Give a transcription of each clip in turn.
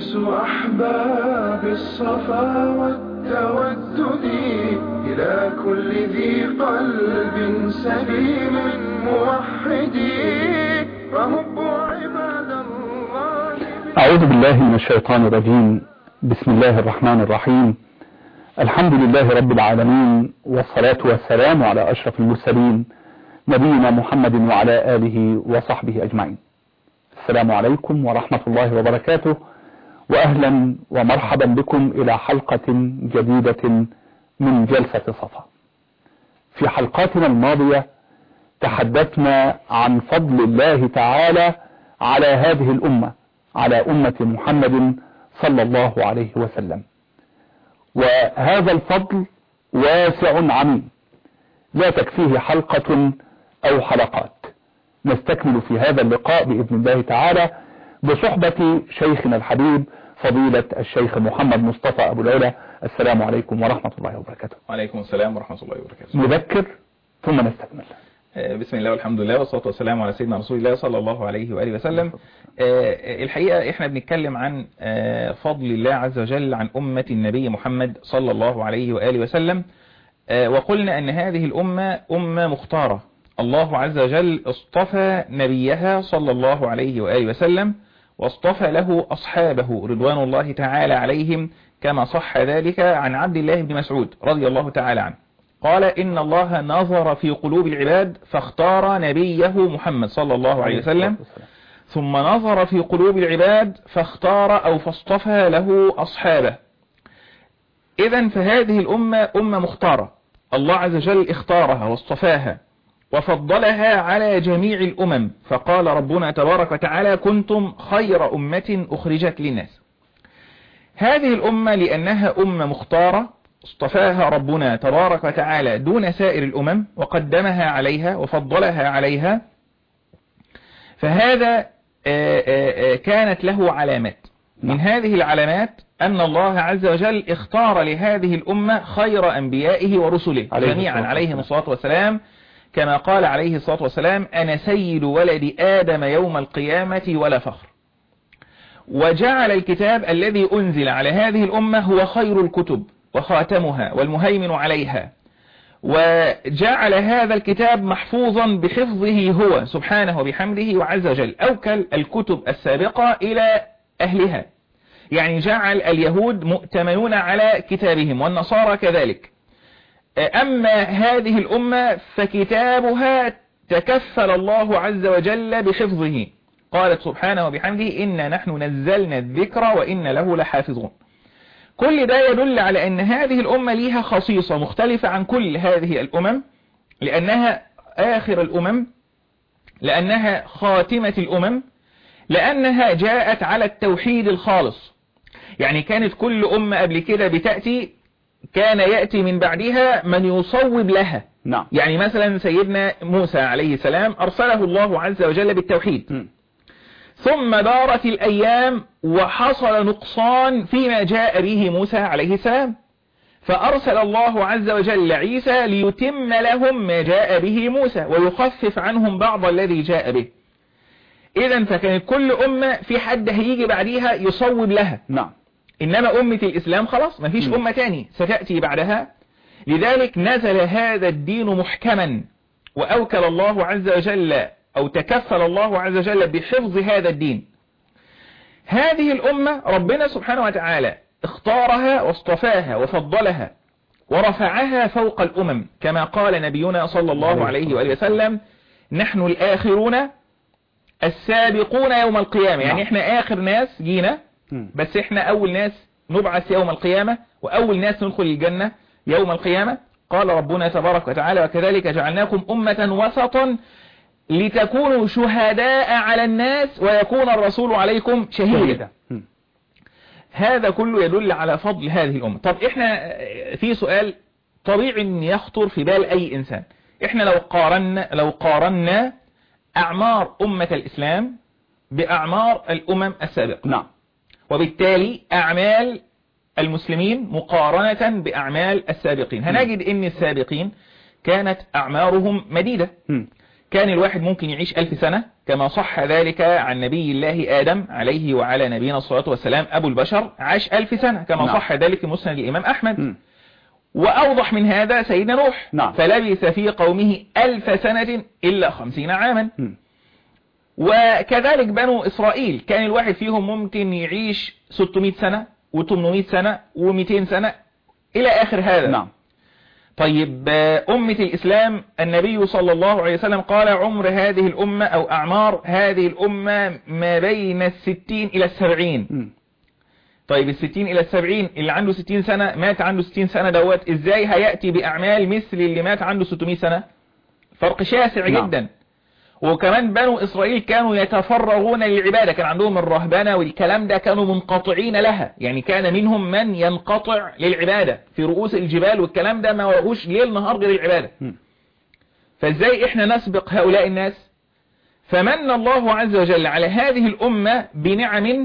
أنيس أحباب الصفا والتودد إلى كل ذي قلب سليم موحد فهب عباد الله. أعوذ بالله من الشيطان الرجيم. بسم الله الرحمن الرحيم. الحمد لله رب العالمين، والصلاة والسلام على أشرف المرسلين نبينا محمد وعلى آله وصحبه أجمعين. السلام عليكم ورحمة الله وبركاته، وأهلا ومرحبا بكم إلى حلقة جديدة من جلسة صفا. في حلقاتنا الماضية تحدثنا عن فضل الله تعالى على هذه الأمة، على أمة محمد صلى الله عليه وسلم، وهذا الفضل واسع عميم لا تكفيه حلقة أو حلقات. نستكمل في هذا اللقاء بإذن الله تعالى بصحبة شيخنا الحبيب فضيلة الشيخ محمد مصطفى أبو العلا. السلام عليكم ورحمة الله وبركاته. وعليكم السلام ورحمة الله وبركاته. نذكر ثم نستكمل. بسم الله والحمد لله والصلاة والسلام على سيدنا رسول الله صلى الله عليه وآله وسلم. الحقيقة احنا بنتكلم عن فضل الله عز وجل عن أمة النبي محمد صلى الله عليه وآله وسلم، وقلنا أن هذه الأمة أمة مختارة. الله عز وجل اصطفى نبيها صلى الله عليه وآله وسلم، واصطفى له أصحابه رضوان الله تعالى عليهم، كما صح ذلك عن عبد الله بن مسعود رضي الله تعالى عنه قال: إن الله نظر في قلوب العباد فاختار نبيه محمد صلى الله عليه وسلم، ثم نظر في قلوب العباد فاختار أو فاصطفى له أصحابه. إذن فهذه الأمة أمة مختارة، الله عز وجل اختارها واصطفاها وفضلها على جميع الأمم، فقال ربنا تبارك وتعالى: كنتم خير أمة أخرجت للناس. هذه الأمة لأنها أمة مختارة اصطفاها ربنا تبارك وتعالى دون سائر الأمم وقدمها عليها وفضلها عليها، فهذا كانت له علامات. من هذه العلامات أن الله عز وجل اختار لهذه الأمة خير أنبيائه ورسله جميعا عليهم الصلاة والسلام، كما قال عليه الصلاة والسلام: أنا سيد ولد آدم يوم القيامة ولا فخر. وجعل الكتاب الذي أنزل على هذه الأمة هو خير الكتب وخاتمها والمهيمن عليها، وجعل هذا الكتاب محفوظا بحفظه هو سبحانه وبحمده وعز وجل. أوكل الكتب السابقة إلى أهلها، يعني جعل اليهود مؤتمنون على كتابهم والنصارى كذلك. أما هذه الأمة فكتابها تكفل الله عز وجل بحفظه، قالت سبحانه وبحمده: إنا نحن نزلنا الذكر وإن له لحافظون. كل ده يدل على أن هذه الأمة ليها خصيصة مختلفة عن كل هذه الأمم، لأنها آخر الأمم، لأنها خاتمة الأمم، لأنها جاءت على التوحيد الخالص. يعني كانت كل أمة قبل كده بتأتي كان يأتي من بعدها من يصوب لها. نعم. يعني مثلا سيدنا موسى عليه السلام أرسله الله عز وجل بالتوحيد، ثم دارت الأيام وحصل نقصان فيما جاء به موسى عليه السلام، فأرسل الله عز وجل عيسى ليتم لهم ما جاء به موسى ويخفف عنهم بعض الذي جاء به. إذن فكانت كل أمة في حد هيجي بعدها يصوب لها. نعم. إنما أمة الإسلام خلاص ما فيش أمة تاني ستأتي بعدها، لذلك نزل هذا الدين محكما، وأوكل الله عز وجل أو تكفل الله عز وجل بحفظ هذا الدين. هذه الأمة ربنا سبحانه وتعالى اختارها واصطفاها وفضلها ورفعها فوق الأمم، كما قال نبينا صلى الله عليه وآله وسلم: نحن الآخرون السابقون يوم القيامة. يعني احنا آخر ناس جينا، بس احنا أول ناس نبعث يوم القيامة وأول ناس ندخل الجنة يوم القيامة. قال ربنا تبارك وتعالى: وكذلك جعلناكم أمة وسطا لتكونوا شهداء على الناس ويكون الرسول عليكم شهيدا. هذا كله يدل على فضل هذه الأمة. طب احنا في سؤال طبيعي ان يخطر في بال أي إنسان. احنا لو قارنا أعمار أمة الإسلام بأعمار الأمم السابقة، نعم، وبالتالي أعمال المسلمين مقارنة بأعمال السابقين، هنجد ان السابقين كانت أعمارهم مديدة. كان الواحد ممكن يعيش 1000 سنة كما صح ذلك عن نبي الله آدم عليه وعلى نبينا الصلاة والسلام أبو البشر عاش 1000 سنة كما صح ذلك في مسند الإمام أحمد. وأوضح من هذا سيدنا نوح فلبث في قومه 1000 سنة إلا 50 عاما. وكذلك بنو إسرائيل كان الواحد فيهم ممكن يعيش 600 سنة و800 سنة و200 سنة إلى آخر هذا. طيب أمة الإسلام النبي صلى الله عليه وسلم قال عمر هذه الأمة أو أعمار هذه الأمة ما بين 60 إلى 70. طيب 60 إلى 70 اللي عنده 60 سنة مات عنده 60 سنة دوت إزاي هيأتي بأعمال مثل اللي مات عنده 600 سنة؟ فرق شاسع جدا. وكمان بنو إسرائيل كانوا يتفرغون للعبادة، كان عندهم الرهبنة والكلام ده كانوا منقطعين لها، يعني كان منهم من ينقطع للعبادة في رؤوس الجبال والكلام ده ما وراهوش ليل نهار غير العبادة. فازاي احنا نسبق هؤلاء الناس؟ فمن الله عز وجل على هذه الأمة بنعم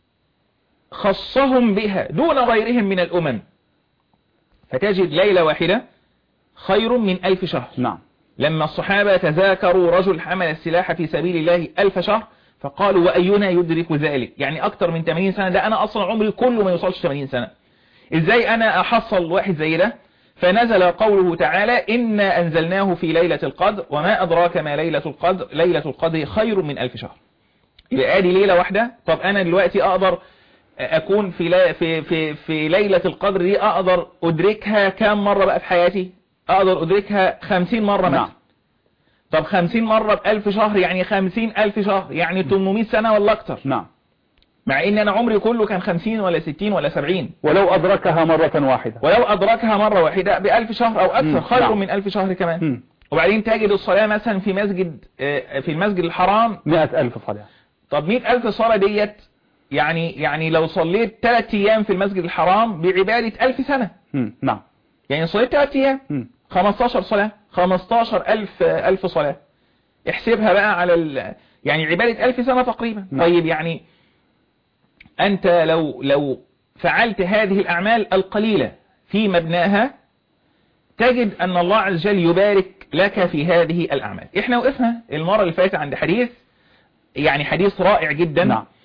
خصهم بها دون غيرهم من الأمم، فتجد ليلة واحدة خير من 1000 شهر. لما الصحابة تذاكروا رجل حمل السلاح في سبيل الله 1000 شهر فقالوا وأينا يدرك ذلك، يعني أكتر من 80 سنة، ده أنا أصلا عمري كله ما يوصلش 80 سنة، إزاي أنا أحصل واحد زي ده؟ فنزل قوله تعالى إنا أنزلناه في ليلة القدر وما أدراك ما ليلة القدر، ليلة القدر خير من 1000 شهر. يبقى دي ليلة واحدة. طب أنا دلوقتي أقدر أكون في ليلة القدر دي أقدر أدركها كام مرة بقى في حياتي؟ أقدر أدركها 50 مرة مثلا. طب 50 مرة ب1000 شهر يعني 50,000 شهر، يعني 800 سنة ولا أكتر. مع إن أنا عمري كله كان 50 ولا 60 ولا 70. ولو أدركها مرة واحدة، ولو أدركها مرة واحدة ب1000 شهر أو أكثر خير من 1000 شهر كمان. وبعدين تجد الصلاة مثلا في مسجد في المسجد الحرام 100,000 صلاة. طب 100,000 صلاة ديت يعني لو صليت 3 أيام في المسجد الحرام بعبادة 1000 سنة. يعني صليت 3 أيام 15 صلاة 15,000 صلاة، احسبها بقى على يعني عبادة 1000 سنة تقريبا. طيب يعني أنت لو فعلت هذه الأعمال القليلة في مبناها تجد أن الله عز وجل يبارك لك في هذه الأعمال. احنا وقفنا المرة اللي فاتت عند حديث، يعني حديث رائع جدا.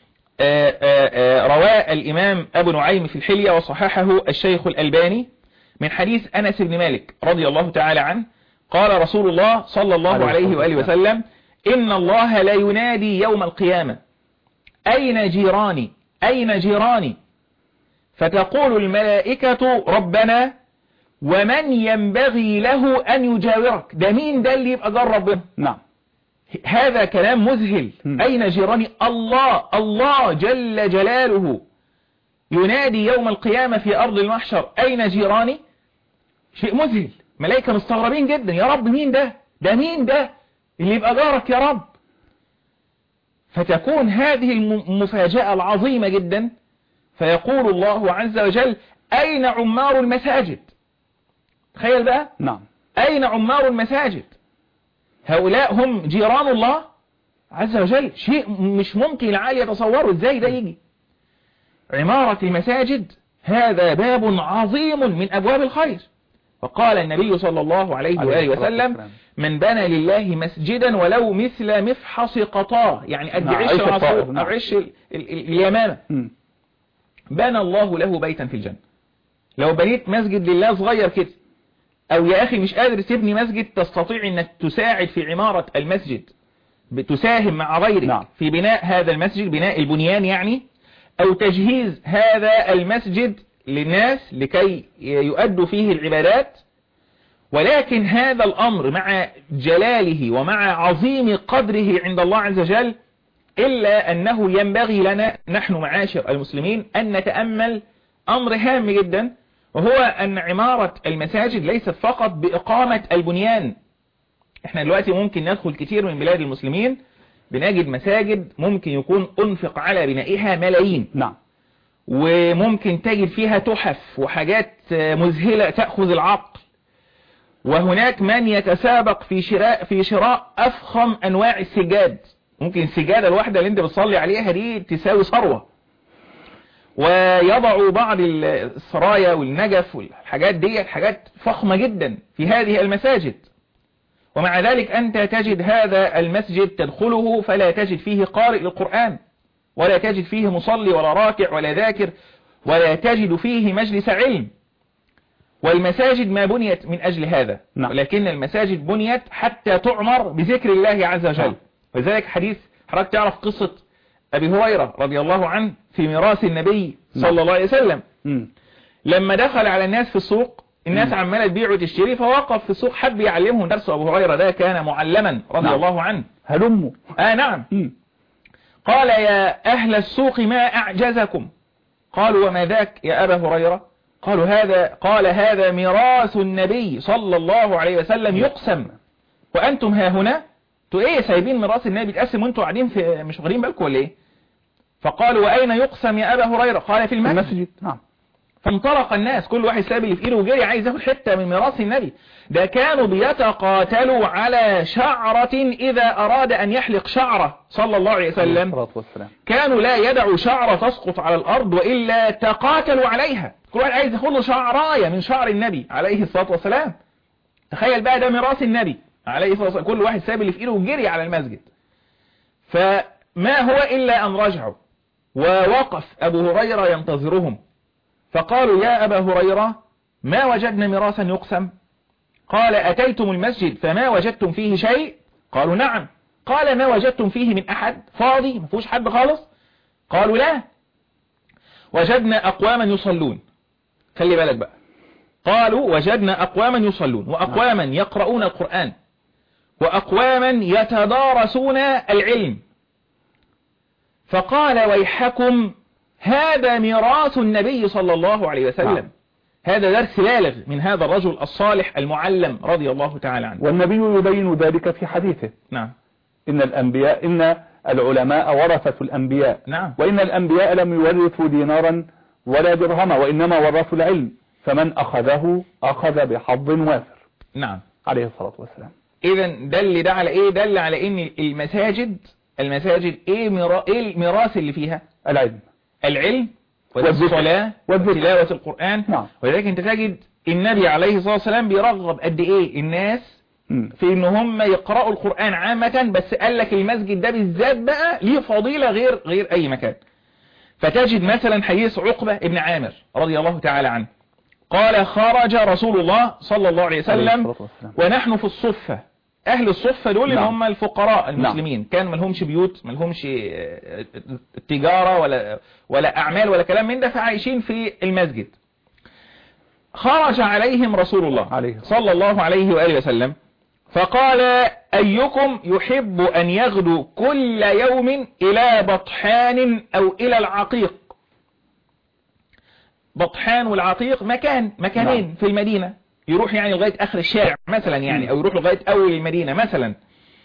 رواه الإمام أبو نعيم في الحلية وصححه الشيخ الألباني من حديث أنس بن مالك رضي الله تعالى عنه قال رسول الله صلى الله عليه وآله وسلم إن الله لا ينادي يوم القيامة أين جيراني أين جيراني، فتقول الملائكة ربنا ومن ينبغي له أن يجاورك. ده مين ده اللي يبقى جار ربنا؟ هذا كلام مذهل. أين جيراني؟ الله جل جلاله ينادي يوم القيامة في أرض المحشر أين جيراني؟ شيء مذهل. ملائكة مستغربين جدا، يا رب مين ده؟ ده مين ده اللي يبقى جارك يا رب؟ فتكون هذه المفاجأة العظيمة جدا، فيقول الله عز وجل أين عمار المساجد؟ تخيل بقى. أين عمار المساجد؟ هؤلاء هم جيران الله عز وجل. شيء مش ممكن العقل يتصوره، ازاي ده يجي؟ عمارة المساجد هذا باب عظيم من أبواب الخير. وقال النبي صلى الله عليه وآله وسلم من بنى لله مسجدا ولو مثل مفحص قطاه، يعني قد عش عصفور أو عش اليمامة، بنى الله له بيتا في الجنة. لو بنيت مسجد لله صغير كده، أو يا أخي مش قادر تبني مسجد، تستطيع أنك تساعد في عمارة المسجد، بتساهم مع غيرك في بناء هذا المسجد، بناء البنيان يعني، أو تجهيز هذا المسجد للناس لكي يؤدوا فيه العبادات. ولكن هذا الأمر مع جلاله ومع عظيم قدره عند الله عز وجل، إلا أنه ينبغي لنا نحن معاشر المسلمين أن نتأمل أمر هام جدا، وهو أن عمارة المساجد ليست فقط بإقامة البنيان. احنا دلوقتي ممكن ندخل كتير من بلاد المسلمين بنجد مساجد ممكن يكون أنفق على بنائها ملايين، وممكن تجد فيها تحف وحاجات مذهلة تأخذ العقل، وهناك من يتسابق في شراء أفخم أنواع السجاد. ممكن السجادة الواحدة اللي انت بتصلي عليها دي تساوي ثروة، ويضعوا بعض السرايا والنجف والحاجات دي حاجات فخمة جدا في هذه المساجد. ومع ذلك أنت تجد هذا المسجد تدخله فلا تجد فيه قارئ للقرآن، ولا تجد فيه مصلي ولا راكع ولا ذاكر، ولا تجد فيه مجلس علم. والمساجد ما بنيت من أجل هذا، ولكن المساجد بنيت حتى تعمر بذكر الله عز وجل. وذلك حديث حضرتك تعرف قصة أبي هريرة رضي الله عنه في ميراث النبي صلى الله عليه وسلم. لما دخل على الناس في السوق، الناس عمالة تبيع وتشتري، فوقف في السوق حب يعلمهم درس. أبو هريرة ده كان معلما رضي الله عنه. هلموا. نعم. قال يا أهل السوق ما أعجزكم؟ قالوا وما ذاك يا أبا هريرة؟ قال هذا ميراث النبي صلى الله عليه وسلم يقسم وأنتم ها هنا. انتوا ايه سايبين ميراث النبي يتقسم وانتوا قاعدين في مش واخدين بالكم ولا ايه؟ فقالوا وأين يقسم يا أبا هريرة؟ قال في المسجد. نعم. فانطلق الناس كل واحد ساب اللي في ايده وجري عايز ياخد حتة من ميراث النبي. ده كانوا بيتقاتلوا على شعرة إذا أراد أن يحلق شعره صلى الله عليه وسلم كانوا لا يدعوا شعرة تسقط على الأرض وإلا تقاتلوا عليها. كل واحد عايز ياخد له شعراية من شعر النبي عليه الصلاة والسلام. تخيل بقى ده ميراث النبي عليه الصلاة والسلام، كل واحد ساب اللي في ايده وجري على المسجد. فما هو إلا أن رجعوا، ووقف أبو هريرة ينتظرهم، فقالوا يا أبا هريرة ما وجدنا ميراثا يقسم؟ قال أتيتم المسجد فما وجدتم فيه شيء؟ قالوا نعم. قال ما وجدتم فيه من أحد؟ فاضي ما فيهوش حد خالص؟ قالوا لا، وجدنا أقواما يصلون. خلي بالك بقى، قالوا وجدنا أقواما يصلون وأقواما يقرؤون القرآن وأقواما يتدارسون العلم. فقال ويحكم هذا ميراث النبي صلى الله عليه وسلم. هذا درس بالغ من هذا الرجل الصالح المعلم رضي الله تعالى عنه. والنبي يبين ذلك في حديثه. نعم. إن العلماء ورثة الأنبياء. نعم. وإن الأنبياء لم يورثوا دينارا ولا درهما وإنما ورثوا العلم، فمن أخذه أخذ بحظ وافر. نعم. عليه الصلاة والسلام. إذن دل على إيه؟ دل على إن المساجد إيه الميراث اللي فيها؟ العلم والصلاة وتلاوة القرآن. نعم. ولذلك انت تجد النبي عليه الصلاة والسلام بيرغب قد ايه الناس في ان هم يقرأوا القرآن عامة، بس قال لك المسجد ده بالذات بقى ليه فضيلة غير اي مكان. فتجد مثلا حديث عقبة ابن عامر رضي الله تعالى عنه قال خرج رسول الله صلى الله عليه وسلم ونحن في الصفة. أهل الصفة دول اللي هم الفقراء المسلمين، كان ملهمش بيوت، ملهمش تجارة ولا أعمال ولا كلام من ده، فعايشين في المسجد. خرج عليهم رسول الله صلى الله عليه وآله وسلم فقال أيكم يحب أن يغدو كل يوم إلى بطحان أو إلى العقيق؟ بطحان والعقيق مكانين في المدينة، يروح يعني لغاية آخر الشارع مثلا يعني، أو يروح لغاية أول المدينة مثلا،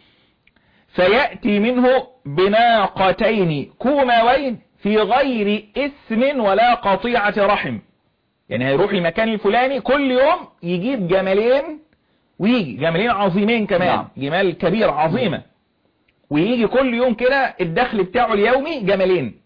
فيأتي منه بناقتين كوماوين في غير اسم ولا قطيعة رحم. يعني هيروح المكان الفلاني كل يوم يجيب جملين، ويجي جملين عظيمين كمان، جمال كبير عظيمة، ويجي كل يوم كده الدخل بتاعه اليومي جملين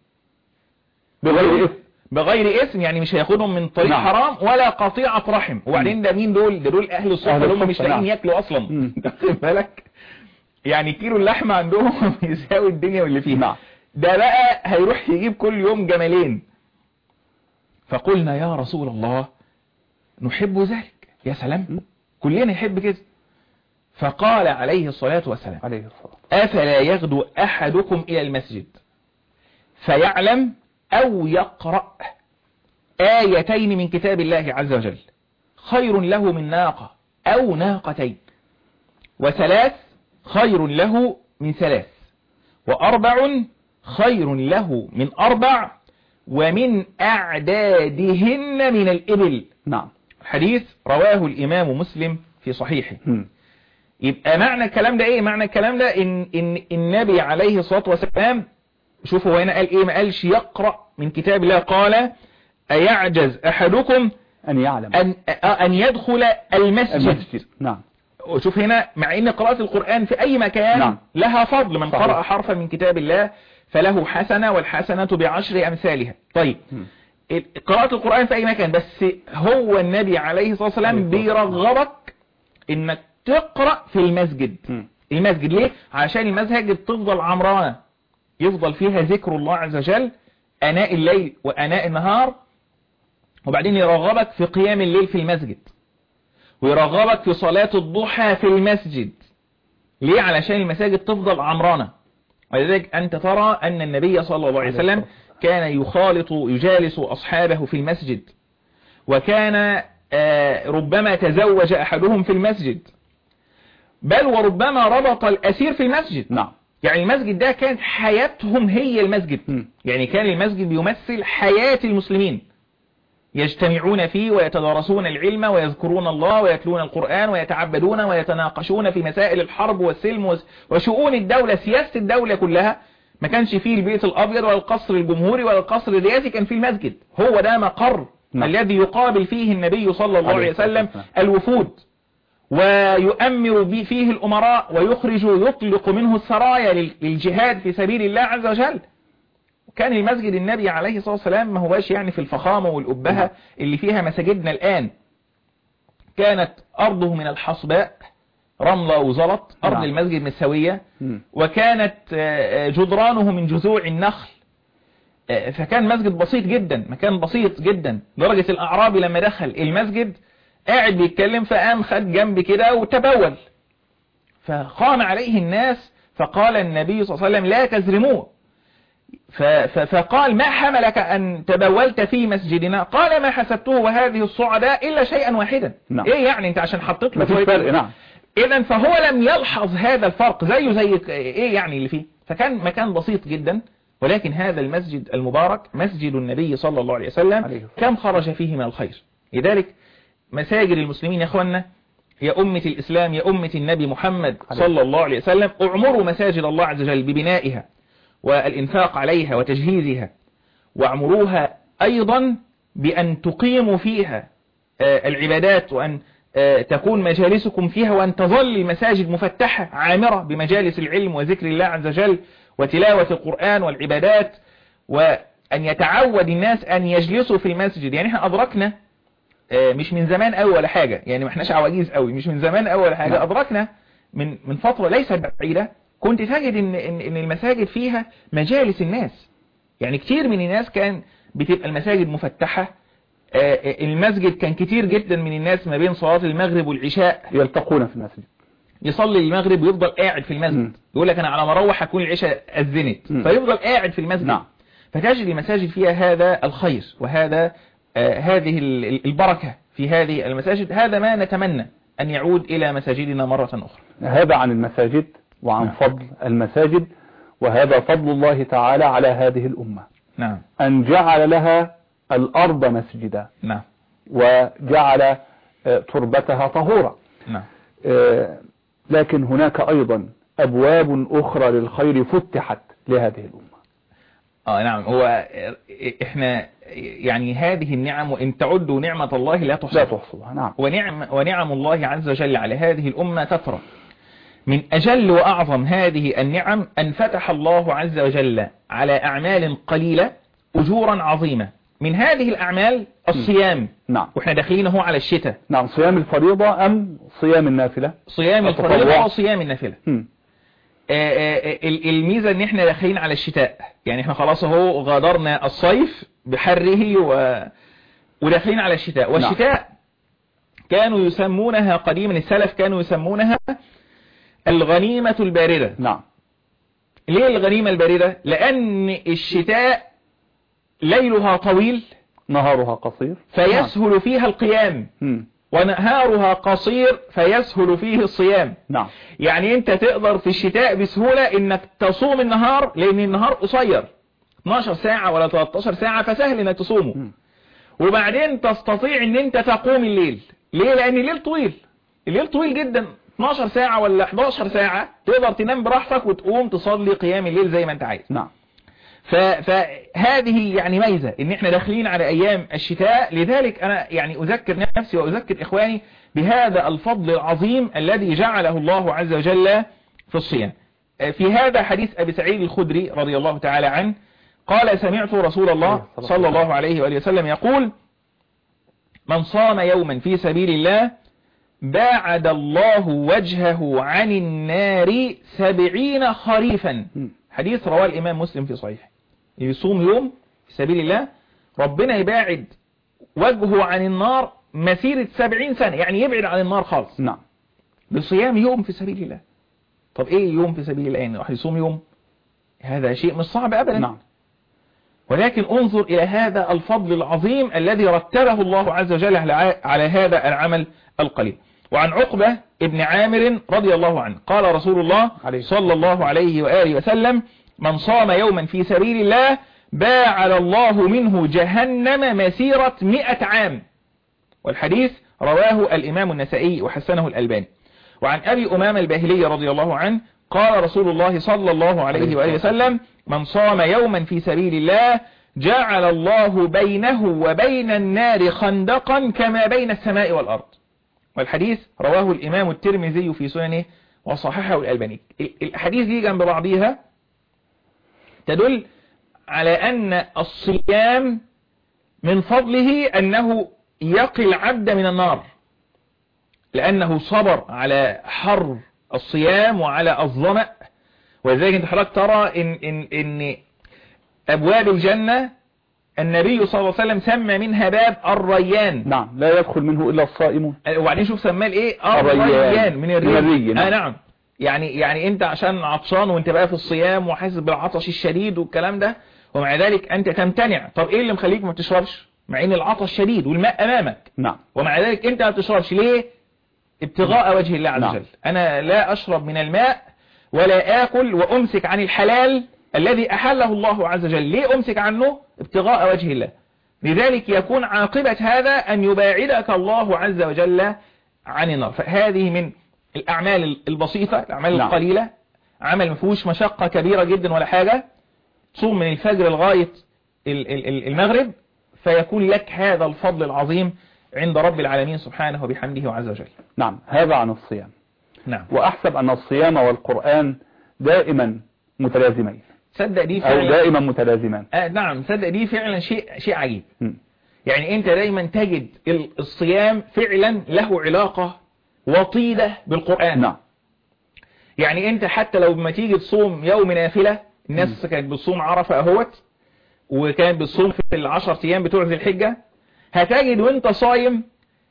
بغير اسم، يعني مش هياخدهم من طريق حرام ولا قطيعة رحم. وبعدين ده مين دول؟ دول اهل الصفة اللي هم مش لاقيين ياكلوا اصلا. تاخد بالك؟ يعني كيلو اللحمة عندهم يساوي الدنيا واللي فيها. ده بقى هيروح يجيب كل يوم جملين. فقلنا يا رسول الله نحب ذلك. يا سلام، كلنا يحب كده. فقال عليه الصلاة والسلام أفلا يغدو أحدكم إلى المسجد فيعلم أو يقرأ آيتين من كتاب الله عز وجل خير له من ناقة أو ناقتين، وثلاث خير له من ثلاث، وأربع خير له من أربع، ومن أعدادهن من الإبل. نعم. حديث رواه الإمام مسلم في صحيحه. يبقى معنى الكلام ده إيه؟ معنى الكلام ده إن النبي عليه الصلاة والسلام، شوفوا هنا قال إيه؟ ما قالش يقرأ من كتاب الله، قال أيعجز أحدكم أن يعلم أن يدخل المسجد. نعم. وشوف هنا مع إن قراءة القرآن في أي مكان لها فضل، من قرأ حرفا من كتاب الله فله حسنة، والحسنة ب10 أمثالها. طيب قراءة القرآن في أي مكان، بس هو النبي عليه الصلاة والسلام بيرغبك إنك تقرأ في المسجد. المسجد ليه؟ عشان المساجد تفضل عمرانة، يفضل فيها ذكر الله عز وجل آناء الليل وآناء النهار، وبعدين يرغبك في قيام الليل في المسجد، ويرغبك في صلاة الضحى في المسجد. ليه؟ علشان المساجد تفضل عمرانة. ولذلك أنت ترى أن النبي صلى الله عليه وسلم كان يجالس أصحابه في المسجد، وكان ربما تزوج أحدهم في المسجد، بل وربما ربط الأسير في المسجد. نعم. يعني المسجد ده كانت حياتهم هي المسجد. يعني كان المسجد يمثل حياة المسلمين، يجتمعون فيه ويتدارسون العلم ويذكرون الله ويتلون القرآن ويتعبدون ويتناقشون في مسائل الحرب والسلم وشؤون الدولة، سياسة الدولة كلها. ما كانش فيه البيت الأبيض ولا القصر الجمهوري ولا القصر الرئاسي، كان فيه المسجد، هو ده مقر الذي يقابل فيه النبي صلى الله عليه وسلم الوفود، ويؤمر فيه الأمراء، ويخرج يطلق منه السرايا للجهاد في سبيل الله عز وجل. كان المسجد النبي عليه الصلاة والسلام ما هواش يعني في الفخامة والأبهة اللي فيها مساجدنا الآن. كانت أرضه من الحصباء، رملة وزلط، أرض المسجد متساوية، وكانت جدرانه من جذوع النخل. فكان مسجد بسيط جدا، مكان بسيط جدا، لدرجة الأعرابي لما دخل المسجد قاعد بيتكلم فقام خد جنب كده وتبول، فقام عليه الناس فقال النبي صلى الله عليه وسلم لا تزرموه. فقال ما حملك أن تبولت في مسجدنا؟ قال ما حسبته وهذه الصعداء إلا شيئا واحدا. نعم. إيه يعني أنت عشان حطيت له فرق؟ نعم. إذن فهو لم يلحظ هذا الفرق، زي إيه يعني اللي فيه. فكان مكان بسيط جدا، ولكن هذا المسجد المبارك مسجد النبي صلى الله عليه وسلم كم خرج فيه من الخير. لذلك مساجد المسلمين يا أخوانا، يا أمة الإسلام، يا أمة النبي محمد صلى الله عليه وسلم، اعمروا مساجد الله عز وجل ببنائها والإنفاق عليها وتجهيزها، واعمروها أيضا بأن تقيموا فيها العبادات، وأن تكون مجالسكم فيها، وأن تظل المساجد مفتحة عامرة بمجالس العلم وذكر الله عز وجل وتلاوة القرآن والعبادات، وأن يتعود الناس أن يجلسوا في المسجد. يعني احنا أدركنا مش من زمان قوي ولا حاجة، يعني ما احناش عواجيز قوي، مش من زمان قوي ولا حاجة، أدركنا من فترة ليست بعيدة كنت تجد إن المساجد فيها مجالس الناس. يعني كتير من الناس كان بتبقى المساجد مفتحة، المسجد كان كتير جدا من الناس ما بين صلاة المغرب والعشاء يلتقون في المسجد، يصلي المغرب ويفضل قاعد في المسجد، يقول لك أنا على ما أروح هكون العشاء أذنت، فيفضل قاعد في المسجد. نعم. فتجد المساجد فيها هذا الخير وهذا هذه البركة في هذه المساجد. هذا ما نتمنى أن يعود إلى مساجدنا مرة أخرى. هذا عن المساجد وعن فضل المساجد، وهذا فضل الله تعالى على هذه الأمة. نعم. أن جعل لها الأرض مسجدا. نعم. وجعل تربتها طهورا. نعم. لكن هناك أيضا أبواب أخرى للخير فتحت لهذه الأمة. نعم. هو إحنا يعني هذه النعم وإن تعدوا نعمة الله لا تحصوها. نعم. ونعم الله عز وجل على هذه الأمة تترى. من أجل وأعظم هذه النعم أن فتح الله عز وجل على أعمال قليلة أجورا عظيمة. من هذه الأعمال الصيام. نعم. وإحنا داخلينه على الشتاء. نعم. صيام الفريضة أم صيام النافلة؟ صيام الفريضة وصيام النافلة. الميزة ان احنا داخلين على الشتاء، يعني احنا خلاص اهو غادرنا الصيف بحره وداخلين على الشتاء. والشتاء كانوا يسمونها قديما، السلف كانوا يسمونها الغنيمة الباردة. نعم. ليه الغنيمة الباردة؟ لأن الشتاء ليلها طويل نهارها قصير فيسهل فيها القيام، ونهارها قصير فيسهل فيه الصيام. نعم. يعني انت تقدر في الشتاء بسهولة انك تصوم النهار، لان النهار قصير 12 ساعة ولا 13 ساعة، فسهل انك تصومه. وبعدين تستطيع ان انت تقوم الليل. ليه؟ لان الليل طويل جدا، 12 ساعة ولا 11 ساعة تقدر تنام براحتك وتقوم تصلي قيام الليل زي ما انت عايز. نعم. فهذه يعني ميزة ان احنا داخلين على ايام الشتاء. لذلك انا يعني اذكر نفسي واذكر اخواني بهذا الفضل العظيم الذي جعله الله عز وجل في الصيام. في هذا حديث ابي سعيد الخدري رضي الله تعالى عنه قال سمعت رسول الله صلى الله عليه وآله وسلم يقول من صام يوما في سبيل الله باعد الله وجهه عن النار 70 خريفا. حديث رواه الإمام مسلم في صحيح. يصوم يوم في سبيل الله ربنا يباعد وجهه عن النار مسيرة 70 سنة، يعني يبعد عن النار خالص. نعم. بصيام يوم في سبيل الله. طب ايه يوم في سبيل الله؟ يعني راح يصوم يوم، هذا شيء مش صعب أبدا. نعم. ولكن انظر إلى هذا الفضل العظيم الذي رتبه الله عز وجل على هذا العمل القليل. وعن عقبة ابن عامر رضي الله عنه قال رسول الله صلى الله عليه وآله وسلم: من صام يوما في سبيل الله باعد الله منه جهنم مسيرة 100 عام. والحديث رواه الإمام النسائي وحسنه الألباني. وعن أبي أمامة الباهلي رضي الله عنه قال رسول الله صلى الله عليه وآله وسلم: من صام يوما في سبيل الله جعل الله بينه وبين النار خندقا كما بين السماء والأرض. والحديث رواه الإمام الترمذي في سننه وصححه الألباني. الحديث دي جنب بعضيها تدل على أن الصيام من فضله أنه يقي العبد من النار، لأنه صبر على حر الصيام وعلى الظمأ. ولذلك انت حضرتك ترى إن أبواب الجنة النبي صلى الله عليه وسلم سمى منها باب الريان. نعم، لا يدخل منه إلا الصائمون. وبعدين شوف سماه ايه؟ الريان من الري. نعم. نعم. يعني انت عشان عطشان وانت بقى في الصيام وحاسس بالعطش الشديد والكلام ده، ومع ذلك انت تمتنع. طب ايه اللي مخليك ما بتشربش مع ان العطش شديد والماء امامك؟ نعم. ومع ذلك انت ما بتشربش ليه؟ ابتغاء وجه الله عز وجل. انا لا اشرب من الماء ولا آكل وأمسك عن الحلال الذي أحله الله عز وجل. ليه أمسك عنه؟ ابتغاء وجه الله. لذلك يكون عاقبة هذا أن يباعدك الله عز وجل عن النار. فهذه من الأعمال البسيطة، الأعمال القليلة، عمل مفهوش مشقة كبيرة جدا ولا حاجة. تصوم من الفجر لغاية المغرب فيكون لك هذا الفضل العظيم عند رب العالمين سبحانه وبحمده وعز وجل. نعم، هذا عن الصيام. نعم. وأحسب أن الصيام والقرآن دائما متلازمين. صدق دي فعلا، أو دائما متلازمان. نعم، صدق دي فعلا شيء عجيب. يعني أنت دايما تجد الصيام فعلا له علاقة وطيدة بالقرآن. نعم. يعني أنت حتى لو ما تيجي تصوم يوم نافلة، الناس كانت بتصوم عرفة أهوت وكانت بتصوم في 10 أيام بتوع ذي الحجة، هتجد وانت صايم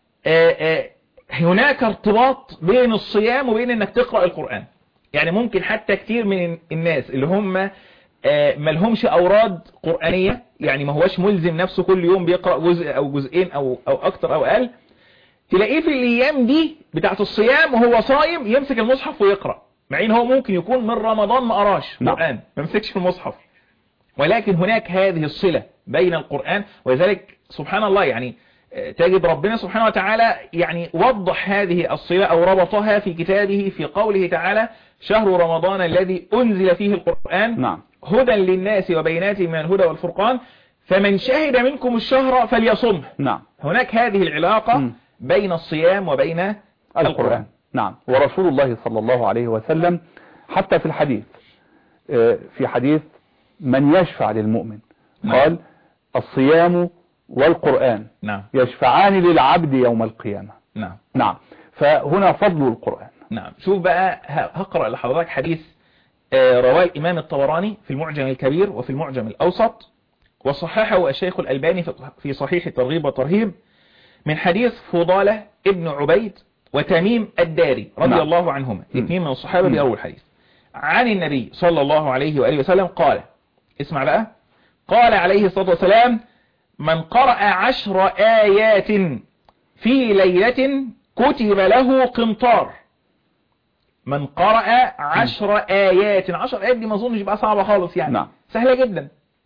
هناك ارتباط بين الصيام وبين انك تقرأ القرآن. يعني ممكن حتى كتير من الناس اللي هم ما لهمش أوراد قرآنية، يعني ما هوش ملزم نفسه كل يوم بيقرأ جزء أو جزئين أو أكتر أو أقل، تلاقيه في الأيام دي بتاعت الصيام وهو صايم يمسك المصحف ويقرأ، مع ان هو ممكن يكون من رمضان ما قراش قرآن، ما مسكش المصحف. ولكن هناك هذه الصلة بين القرآن، ولذلك سبحان الله يعني تجد ربنا سبحانه وتعالى يعني وضح هذه الصلة أو ربطها في كتابه في قوله تعالى: شهر رمضان الذي أنزل فيه القرآن هدى للناس وبينات من الهدى والفرقان فمن شهد منكم الشهر فليصمه. هناك هذه العلاقة بين الصيام وبين القرآن. نعم. ورسول الله صلى الله عليه وسلم حتى في الحديث، في حديث من يشفع للمؤمن قال: الصيام والقرآن يشفعان للعبد يوم القيامة. نعم. فهنا فضل القرآن. نعم. شوف بقى، هقرأ لحضرتك حديث رواه الإمام الطبراني في المعجم الكبير وفي المعجم الأوسط، وصححه الشيخ الألباني في صحيح الترغيب والترهيب، من حديث فضالة ابن عبيد وتميم الداري رضي الله عنهما، اثنين من الصحابة بيرووا الحديث عن النبي صلى الله عليه وآله وسلم قال، اسمع بقى، قال عليه الصلاة والسلام: من قرأ 10 آيات في ليلة كتب له قنطار. من قرأ 10 آيات، 10 آيات دي ما اظنش بقى صعبة خالص يعني. سهلة جدا.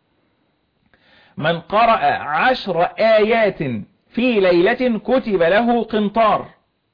من قرأ 10 آيات في ليلة كتب له قنطار،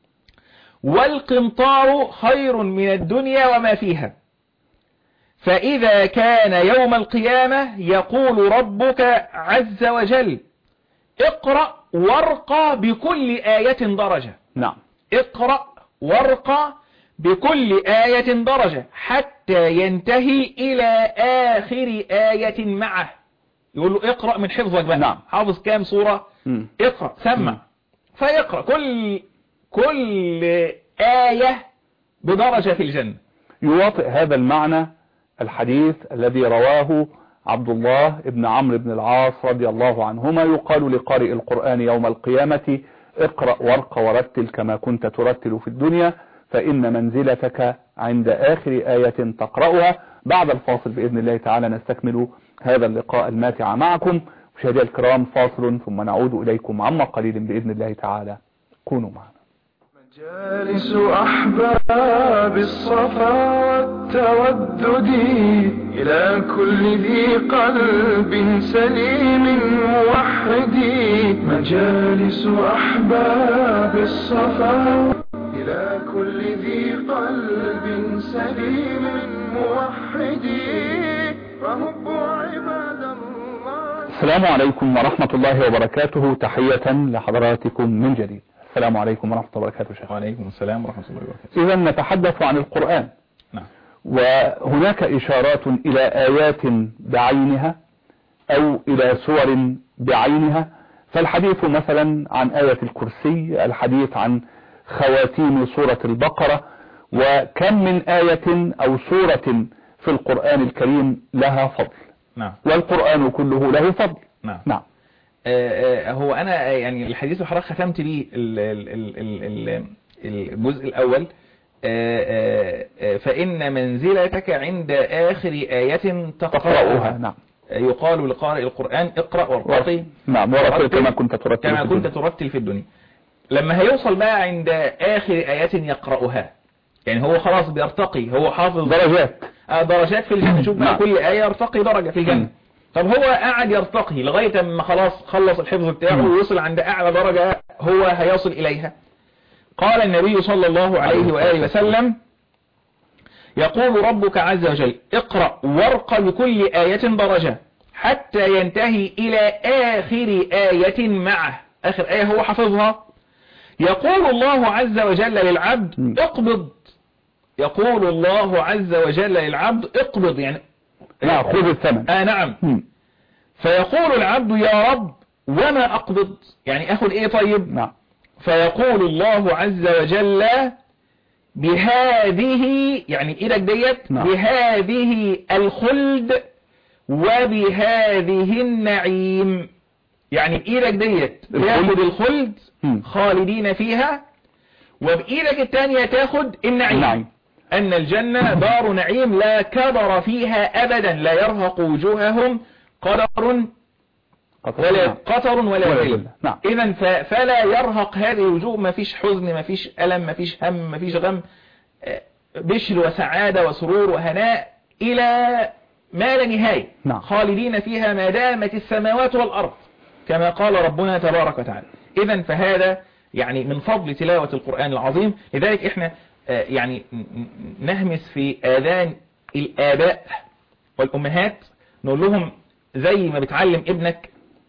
والقنطار خير من الدنيا وما فيها، فإذا كان يوم القيامة يقول ربك عز وجل: اقرأ وارقى بكل آية درجة. اقرأ وارقى بكل آية درجة حتى ينتهي إلى آخر آية معه. يقول له اقرأ من حفظك بقى. حافظ كام سورة؟ اقرأ، سمع. فيقرأ كل آية بدرجة في الجنة. يواطئ هذا المعنى الحديث الذي رواه عبد الله بن عمرو بن العاص رضي الله عنهما، يقال لقارئ القرآن يوم القيامة: اقرأ وارق ورتل كما كنت ترتل في الدنيا، فإن منزلتك عند آخر آية تقرأها. بعد الفاصل بإذن الله تعالى نستكمل هذا اللقاء الماتع معكم. مشاهدينا الكرام، فاصل ثم نعود إليكم عما قليل بإذن الله تعالى. كونوا معنا. مجالس أحباب الصفا والتودد إلى كل ذي قلب سليم موحد. مجالس أحباب الصفا إلى كل ذي قلب سليم موحد. فهبوا عباد الله. السلام عليكم ورحمة الله وبركاته. تحية لحضراتكم من جديد. السلام عليكم ورحمة الله وبركاته شيخ. وعليكم السلام ورحمة الله وبركاته. إذا نتحدث عن القرآن. نعم. وهناك إشارات إلى آيات بعينها أو إلى سور بعينها. فالحديث مثلا عن آية الكرسي، الحديث عن خواتيم سورة البقرة، وكم من آية أو سورة في القرآن الكريم لها فضل. نعم. والقرآن كله له فضل. نعم. نعم. هو أنا يعني الحديث اللي حضرتك ختمت بيه الجزء الأول، فإن منزلتك عند آخر آية تقرأها. نعم. يقال لقارئ القرآن: اقرأ وارتقي. نعم. ورتل كما كنت ترتل في الدنيا. لما هيوصل بقى عند آخر آية يقرأها، يعني هو خلاص بيرتقي، هو حافظ درجات في الجنة. شوف بقى كل آية يرتقي درجة في الجنة. طب هو قاعد يرتقي لغاية ما خلاص خلص الحفظ بتاعه ويوصل عند أعلى درجة هو هيصل إليها. قال النبي صلى الله عليه وآله وسلم: يقول ربك عز وجل: اقرأ وارق بكل آية درجة حتى ينتهي إلى آخر آية معه. آخر آية هو حفظها. يقول الله عز وجل للعبد: اقبض. يقول الله عز وجل للعبد: اقبض، يعني خذ الثمن. نعم. فيقول العبد: يا رب وما أقبض، يعني أخذ إيه طيب؟ نعم. فيقول الله عز وجل: بهذه، يعني إيدك ديت، نعم. بهذه الخلد وبهذه النعيم. يعني إيدك ديت تاخد الخلد خالدين فيها، وبإيدك الثانية تاخد النعيم. أن الجنة دار نعيم لا كدر فيها أبدا، لا يرهق وجوههم قطر ولا ذل. نعم. إذن فلا يرهق هذه الوجوه، ما فيش حزن، ما فيش ألم، ما فيش هم، ما فيش غم، بشر وسعادة وسرور وهناء إلى ما لا نهاية. نعم. خالدين فيها ما دامت السماوات والأرض، كما قال ربنا تبارك وتعالى. إذن فهذا يعني من فضل تلاوة القرآن العظيم. لذلك إحنا يعني نهمس في آذان الآباء والأمهات، نقول لهم زي ما بتعلم ابنك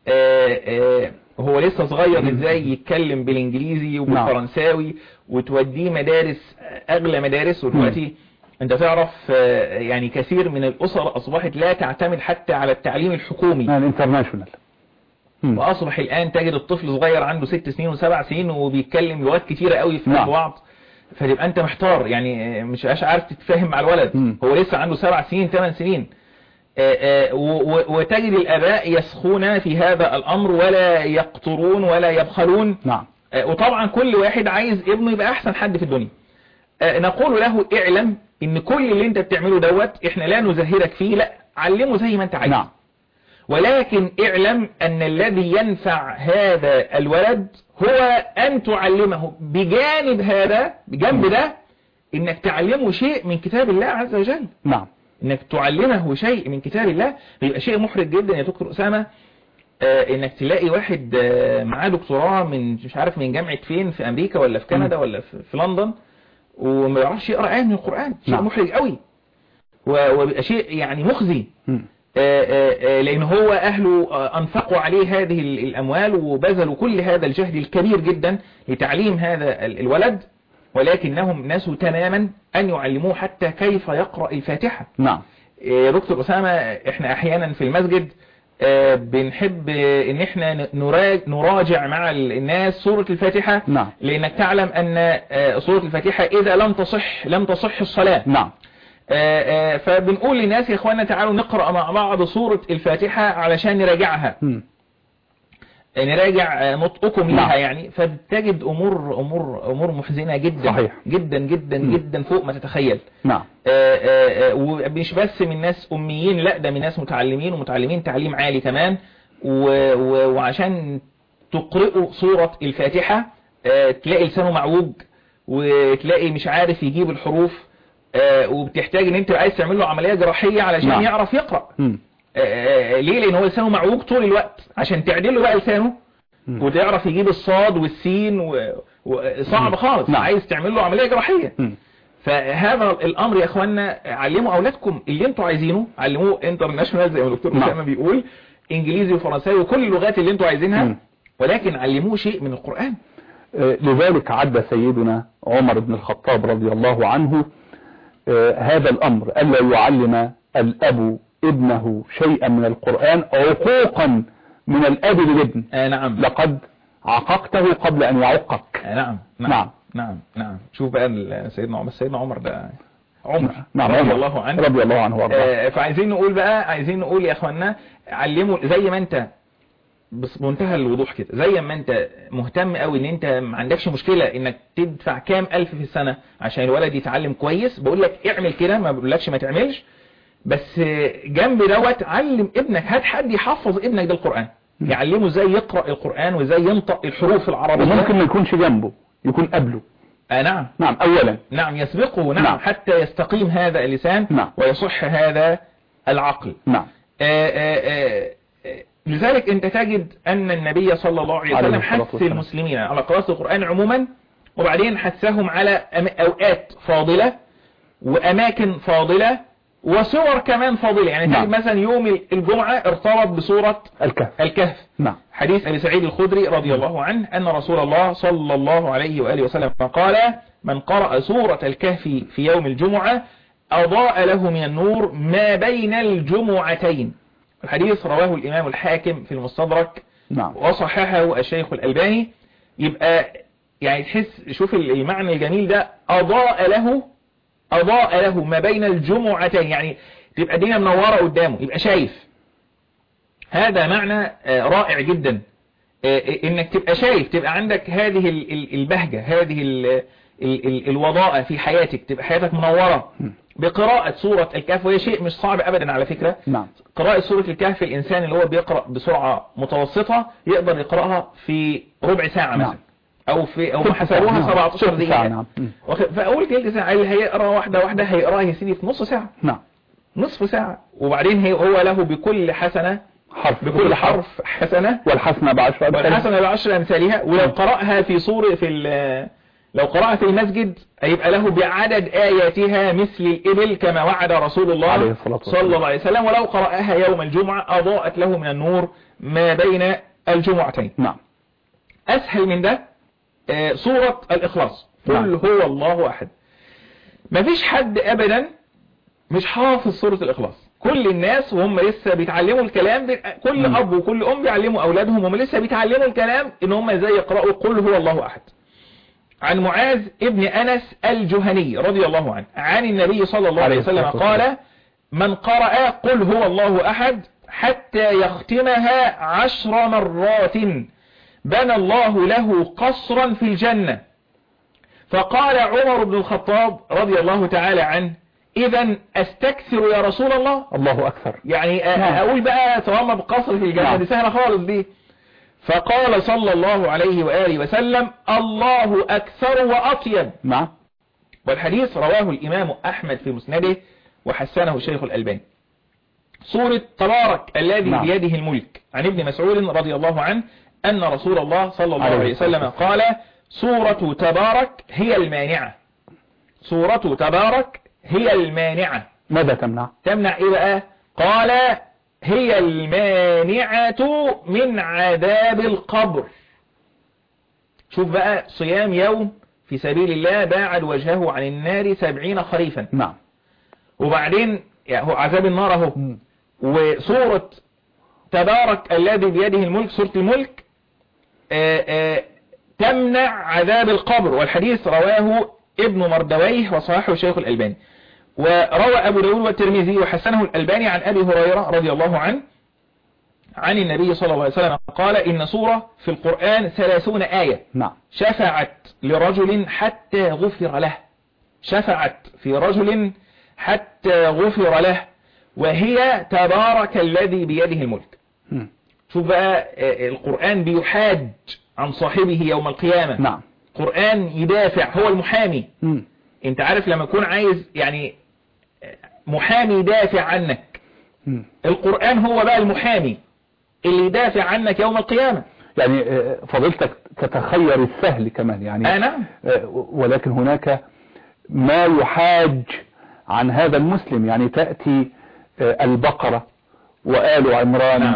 هو لسه صغير ازاي يتكلم بالانجليزي وبالفرنساوي، وتوديه مدارس اغلى مدارس. ودلوقتي انت تعرف يعني كثير من الاسر اصبحت لا تعتمد حتى على التعليم الحكومي الانترناشونال، واصبح الان تجد الطفل صغير عنده 6 سنين و7 سنين وبيتكلم لغات كتيرة قوي في بعض. فتبقى انت محتار، يعني مش عارف تتفاهم مع الولد. هو لسه عنده 7 سنين 8 سنين. وتجد الآباء يسخون في هذا الأمر ولا يقطرون ولا يبخلون. نعم. وطبعا كل واحد عايز ابنه يبقى أحسن حد في الدنيا. نقول له: اعلم ان كل اللي انت بتعمله دوت احنا لا نزهرك فيه، لا علمه زي ما انت عايز. نعم. ولكن اعلم ان الذي ينفع هذا الولد هو ان تعلمه بجانب هذا، بجنب ده، انك تعلمه شيء من كتاب الله عز وجل. نعم. انك تعلمه شيء من كتاب الله. بيبقى شيء محرج جدا يا دكتور أسامة، انك تلاقي واحد معاه دكتوراه من مش عارف من جامعة فين، في امريكا ولا في كندا ولا في لندن، وما يعرفش يقرأ آية من القرآن. شيء محرج قوي، وبيبقى شيء يعني مخزي، لان هو اهله انفقوا عليه هذه الاموال وبذلوا كل هذا الجهد الكبير جدا لتعليم هذا الولد، ولكنهم نسوا تماما ان يعلموه حتى كيف يقرأ الفاتحة. نعم. يا دكتور أسامة، احنا احيانا في المسجد بنحب ان احنا نراجع مع الناس سورة الفاتحة. نعم. لانك تعلم ان سورة الفاتحة اذا لم تصح الصلاة. نعم. فبنقول للناس يا اخوانا تعالوا نقرأ مع بعض سورة الفاتحة علشان نراجعها. نراجع نطقكم لها يعني. فبتجد امور محزنة جدا. صحيح. جدا جدا جدا فوق ما تتخيل. نعم. ومش بس من ناس اميين، لا ده من ناس متعلمين ومتعلمين تعليم عالي كمان. وعشان تقرأوا سورة الفاتحة تلاقي لسانه معوج، وتلاقي مش عارف يجيب الحروف، وبتحتاج ان انت عايز تعمل له عملية جراحية علشان نعم. يعرف يقرأ. ليه؟ لان هو لسانه معوج طول الوقت. عشان تعدل له بقى لسانه وتعرف يجيب الصاد والسين وصعب خالص. نعم. عايز تعمل له عملية جراحية. فهذا الامر يا اخوانا علموا اولادكم اللي انتوا عايزينه، علموه انترناشونال زي ما الدكتور اسامه بيقول، انجليزي وفرنساوي وكل اللغات اللي انتوا عايزينها، ولكن علموه شيء من القرآن. لذلك عد سيدنا عمر بن الخطاب رضي الله عنه هذا الامر، الا يعلم الاب ابنه شيئا من القرآن عقوقا من الاب للابن. نعم. لقد عققته قبل ان يعقك. نعم. نعم. نعم. نعم. شوف بقى سيدنا عمر ده عمر. نعم. رضي الله عنه. رضي الله عنه وارضاه. فعايزين نقول يا اخوانا علموا زي ما انت بمنتهى الوضوح كده، زي ما انت مهتم قوي ان انت ما عندكش مشكلة انك تدفع كام الف في السنة عشان الولد يتعلم كويس، بقول لك اعمل كده، ما بقولكش ما تعملش، بس جنب دوت علم ابنك. هات حد يحفظ ابنك ده القرآن، يعلمه ازاي يقرأ القرآن وازاي ينطق الحروف العربية. وممكن ما يكونش جنبه، يكون قبله. نعم. نعم. اولا نعم يسبقه. نعم. حتى يستقيم هذا اللسان. نعم. ويصح هذا العقل. نعم. لذلك انت تجد ان النبي صلى الله عليه وسلم حث المسلمين على قراءة القرآن عموما، وبعدين حثهم على اوقات فاضلة واماكن فاضلة وصور كمان فاضلة. يعني تجد مثلا يوم الجمعة ارتبط بسورة الكهف. نعم. حديث ابي سعيد الخدري رضي الله عنه ان رسول الله صلى الله عليه وآله وسلم قال: من قرأ سورة الكهف في يوم الجمعة أضاء له من النور ما بين الجمعتين. الحديث رواه الإمام الحاكم في المستدرك. نعم. وصححه الشيخ الألباني. يبقى يعني تحس، شوف المعنى الجميل ده، أضاء له ما بين الجمعتين، يعني تبقى الدنيا منورة قدامه، يبقى شايف. هذا معنى رائع جدا، انك تبقى شايف، تبقى عندك هذه البهجة، هذه الوضاءة في حياتك، تبقى حياتك منورة بقراءة سورة الكهف. وهي شيء مش صعب ابدا على فكرة. نعم. قراءة سورة الكهف الانسان اللي هو بيقرأ بسرعة متوسطة يقدر يقرأها في ربع ساعة مثلا. نعم. او ما حسبوها 17 دقيقة. نعم. فاول تلت ساعة اللي هيقرأ واحدة هيقرأها يا سيدي في نص ساعة. نعم. نصف ساعة. وبعدين هو له بكل حسنة بكل حرف حسنة، والحسنة بعشر أمثالها. ولو قرأها في لو قرأها في المسجد هيبقى له بعدد آياتها مثل الإبل كما وعد رسول الله صلى الله عليه وسلم. ولو قرأها يوم الجمعة أضاءت له من النور ما بين الجمعتين. نعم. أسهل من ده سورة الإخلاص. قل هو الله أحد. مفيش حد أبدا مش حافظ سورة الإخلاص. كل الناس وهم لسه بيتعلموا الكلام، كل أب وكل أم بيعلموا أولادهم وهم لسه بيتعلموا الكلام إن هم ازاي يقرأوا قل هو الله أحد. عن معاذ ابن أنس الجهني رضي الله عنه عن النبي صلى الله عليه وسلم قال: من قرأ قل هو الله أحد حتى يختمها 10 مرات بنى الله له قصرا في الجنة. فقال عمر بن الخطاب رضي الله تعالى عنه: إذا أستكثر يا رسول الله. الله أكثر. يعني أقول بقى طالما بقصر في الجنة دي سهلة خالص دي. فقال صلى الله عليه وآله وسلم: الله أكثر وأطيب. نعم. والحديث رواه الإمام أحمد في مسنده وحسنه الشيخ الألباني. سورة تبارك الذي بيده الملك. عن ابن مسعود رضي الله عنه أن رسول الله صلى الله عليه وسلم قال: سورة تبارك هي المانعة. سورة تبارك هي المانعة. ماذا تمنع؟ تمنع إيه بقى؟ قال: هي المانعة من عذاب القبر. شوف بقى، صيام يوم في سبيل الله باعد وجهه عن النار 70 خريفا. نعم. وبعدين يعني هو عذاب النار اهو. وسورة تبارك الذي بيده الملك سورة الملك تمنع عذاب القبر، والحديث رواه ابن مردويه وصححه الشيخ الألباني. وروى أبو داود والترمذي وحسنه الألباني عن أبي هريرة رضي الله عنه عن النبي صلى الله عليه وسلم قال إن سورة في القرآن 30 آية شفعت لرجل حتى غفر له، شفعت في رجل حتى غفر له، وهي تبارك الذي بيده الملك. شوف بقى القرآن بيحاج عن صاحبه يوم القيامة. القرآن يدافع، هو المحامي. انت عارف لما يكون عايز يعني محامي يدافع عنك، القرآن هو بقى المحامي اللي يدافع عنك يوم القيامة. يعني فضيلتك تتخير السهل كمان يعني نعم. ولكن هناك ما يحاج عن هذا المسلم، يعني تأتي البقرة وآل عمران. نعم.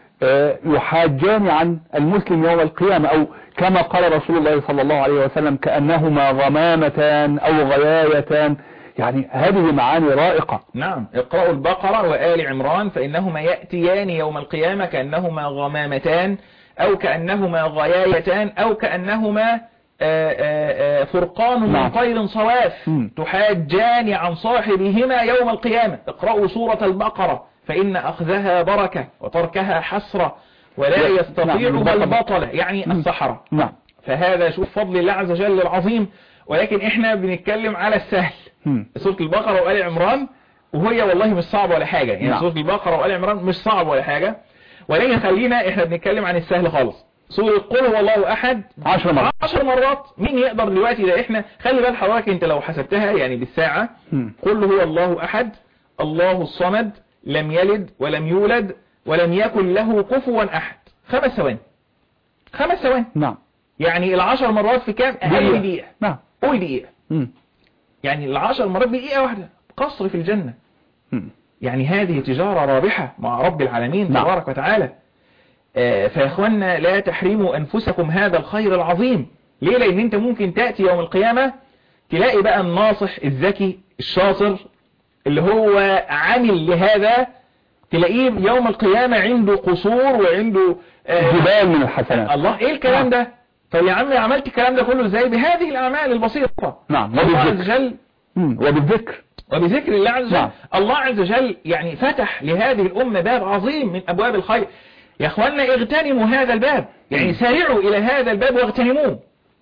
يحاجان عن المسلم يوم القيامة، أو كما قال رسول الله صلى الله عليه وسلم كأنهما غمامتان أو غيايتان، يعني هذه معاني رائقة. نعم، اقرأوا البقرة وآل عمران فإنهما يأتيان يوم القيامة كأنهما غمامتان أو كأنهما غيايتان أو كأنهما فرقان من طير صواف تحاجان عن صاحبهما يوم القيامة. اقرأوا سورة البقرة فإن أخذها بركة وتركها حسرة ولا يستطيعها البطل، يعني الصحراء. فهذا شوف فضل الله عز وجل العظيم. ولكن احنا بنتكلم على السهل، سورة البقرة وآل عمران، وهي والله مش صعبة ولا حاجة. يعني سورة البقرة وآل عمران مش صعب ولا حاجة، ولكن خلينا احنا بنتكلم عن السهل خالص. سورة قل هو الله أحد 10 مرات. مين يقدر دلوقتي؟ ده احنا خلي بال حضرتك انت لو حسبتها يعني بالساعة، قل هو الله أحد الله الصمد لم يلد ولم يولد ولم يكن له كفوا أحد، 5 ثواني. 5 ثواني. نعم. يعني 10 مرات في كام؟ أقل دقيقة. نعم. قول دقيقة. يعني 10 مرات بدقيقة واحدة، قصر في الجنة. يعني هذه تجارة رابحة مع رب العالمين تبارك وتعالى. فيا اخوانا لا تحرموا أنفسكم هذا الخير العظيم. ليه؟ لأن انت ممكن تأتي يوم القيامة تلاقي بقى الناصح الذكي الشاطر اللي هو عامل لهذا، تلاقيه يوم القيامة عنده قصور وعنده جبال من الحسنات. الله، ايه الكلام ده؟ طب يا عم عملت الكلام ده كله ازاي؟ بهذه الأعمال البسيطة. نعم. وبذكر الله عز وجل. الله عز وجل يعني فتح لهذه الأمة باب عظيم من أبواب الخير. يا اخوانا اغتنموا هذا الباب، يعني سارعوا إلى هذا الباب واغتنموه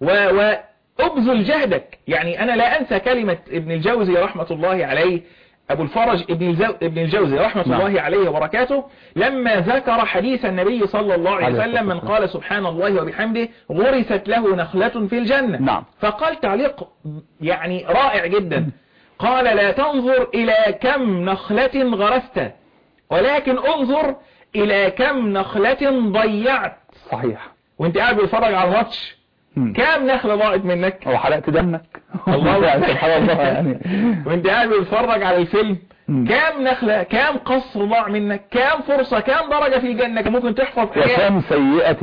وابذل جهدك. يعني أنا لا أنسى كلمة ابن الجوزي رحمة الله عليه، أبو الفرج ابن الجوزي رحمة الله عليه وبركاته، لما ذكر حديث النبي صلى الله عليه وسلم من قال سبحان الله وبحمده غرست له نخلة في الجنة. فقال تعليق يعني رائع جدا، قال لا تنظر إلى كم نخلة غرست ولكن انظر إلى كم نخلة ضيعت. صحيح. وانت قاعد بتتفرج على الماتش كام نخلة ضاعت منك؟ او حرقت دمك. الله سبحان الله يعني. وانت قاعد بتتفرج على الفيلم كام نخلة، كام قصر ضاع منك، كام فرصة، كام درجة في الجنة ممكن تحفظ، وكم سيئة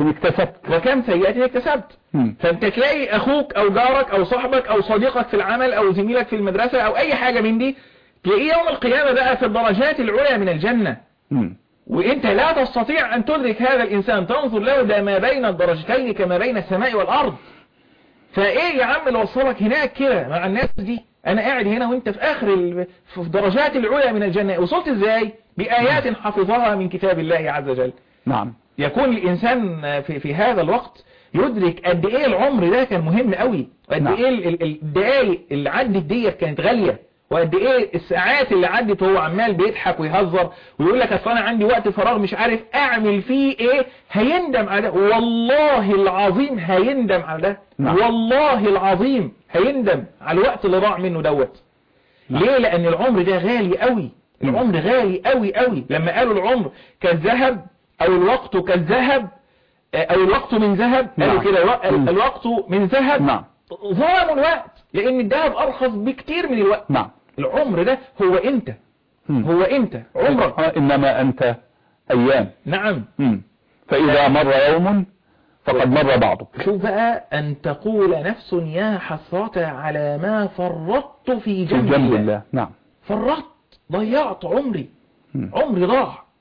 اكتسبت. فانت تلاقي اخوك او جارك او صاحبك او صديقك في العمل او زميلك في المدرسة او اي حاجة من دي، تلاقيه يوم القيامة بقى في الدرجات العليا من الجنة. وانت لا تستطيع ان تدرك هذا الانسان، تنظر له ده ما بين الدرجتين كما بين السماء والارض. فايه يا عم اللي وصلك هناك كده مع الناس دي؟ انا قاعد هنا وانت في اخر في درجات العليا من الجنة. وصلت ازاي؟ بآيات حفظها من كتاب الله عز وجل. نعم. يكون الانسان في هذا الوقت يدرك قد ايه العمر ده كان مهم قوي، وقد ايه الدقايق اللي عدت ديت كانت غالية، وقد ايه الساعات اللي عدت وهو عمال بيضحك ويهزر ويقول لك اصل انا عندي وقت فراغ مش عارف اعمل فيه ايه. هيندم على ده والله العظيم، هيندم على ده. والله العظيم هيندم على الوقت اللي ضاع منه دوت. ليه؟ لان العمر ده غالي قوي. العمر غالي قوي قوي. لما قالوا العمر كالذهب او الوقت كالذهب او الوقت من ذهب، قالوا كده الوقت من ذهب. ظلموا الوقت لان الذهب ارخص بكتير من الوقت. العمر ده هو انت. هو انت عمرك. انما انت ايام. نعم. فاذا مر يوم فقد مر بعضه. شوف بقى ان تقول نفس يا حسرة على ما فرطت في جنب الله. نعم. فرطت، ضيعت عمري. عمري ضاع.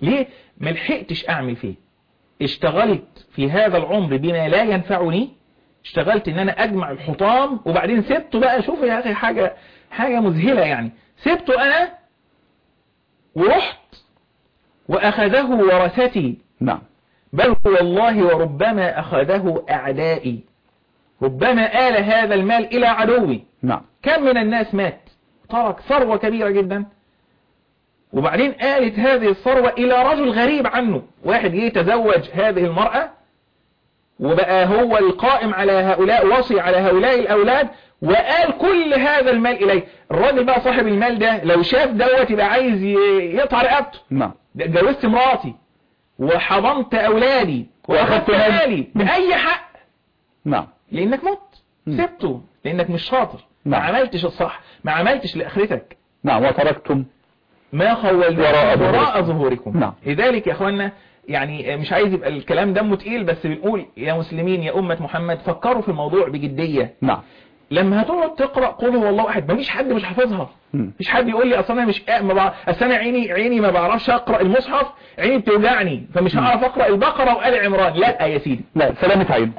ليه؟ ملحقتش أعمل فيه. اشتغلت في هذا العمر بما لا ينفعني، اشتغلت ان انا اجمع الحطام، وبعدين سبته بقى. شوف يا اخي حاجة مذهلة يعني. سبته انا ورحت واخذه ورثتي. نعم. بل والله وربما اخذه اعدائي، ربما آل هذا المال الى عدوي. نعم. كم من الناس مات ترك ثروة كبيرة جدا، وبعدين آلت هذه الثروة الى رجل غريب عنه. واحد جه يتزوج هذه المرأة وبقى هو القائم على هؤلاء، وصي على هؤلاء الأولاد، وقال كل هذا المال إليه. الراجل بقى صاحب المال ده لو شاف دوت يبقى عايز يقطع رقبته. نعم. جوزت مراتي وحضنت أولادي وأخذت مالي بأي حق. نعم. لأنك مت، سبته لأنك مش شاطر. ما عملتش الصح، ما عملتش لآخرتك. نعم. وتركتم ما خولتم وراء ظهوركم. نعم. لذلك يا أخوانا، يعني مش عايز يبقى الكلام دمه تقيل، بس بنقول يا مسلمين يا أمة محمد فكروا في الموضوع بجدية. نعم. لما هتقعد تقرأ قل هو الله أحد، مفيش حد مش حافظها. مفيش حد يقول لي أصلا مش أصل أنا عيني ما بعرفش أقرأ المصحف، عيني بتوجعني فمش هعرف أقرأ البقرة وآل عمران. لا يا سيدي، لا، سلامة عين.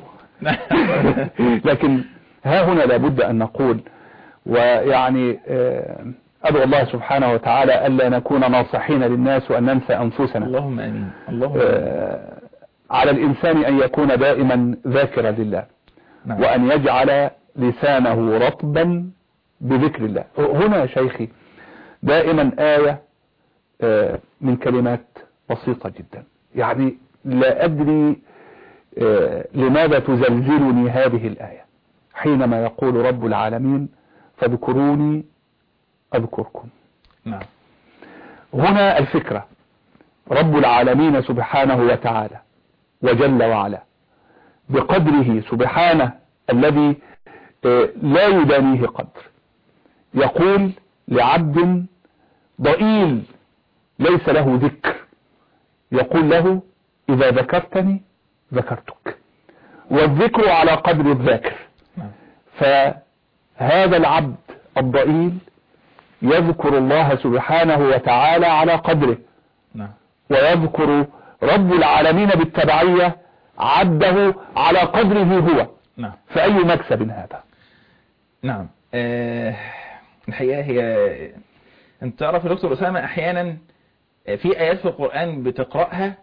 لكن ها هنا لابد أن نقول، ويعني أدعو الله سبحانه وتعالى ألا نكون ناصحين للناس وأن ننسى أنفسنا. اللهم آمين. اللهم آمين. على الإنسان أن يكون دائما ذاكرا لله. نعم. وأن يجعل لسانه رطبا بذكر الله. هنا يا شيخي دائما آية من كلمات بسيطة جدا، يعني لا أدري لماذا تزلزلني هذه الآية حينما يقول رب العالمين فاذكروني أذكركم. نعم. هنا الفكرة رب العالمين سبحانه وتعالى وجل وعلا بقدره سبحانه الذي لا يدانيه قدر، يقول لعبد ضئيل ليس له ذكر، يقول له إذا ذكرتني ذكرتك، والذكر على قدر الذاكر. فهذا العبد الضئيل يذكر الله سبحانه وتعالى على قدره، ويذكر رب العالمين بالتبعية عبده على قدره هو. فأي مكسب هذا؟ نعم. الحقيقة هي انت تعرف يا دكتور أسامة أحيانا في آيات في القرآن بتقرأها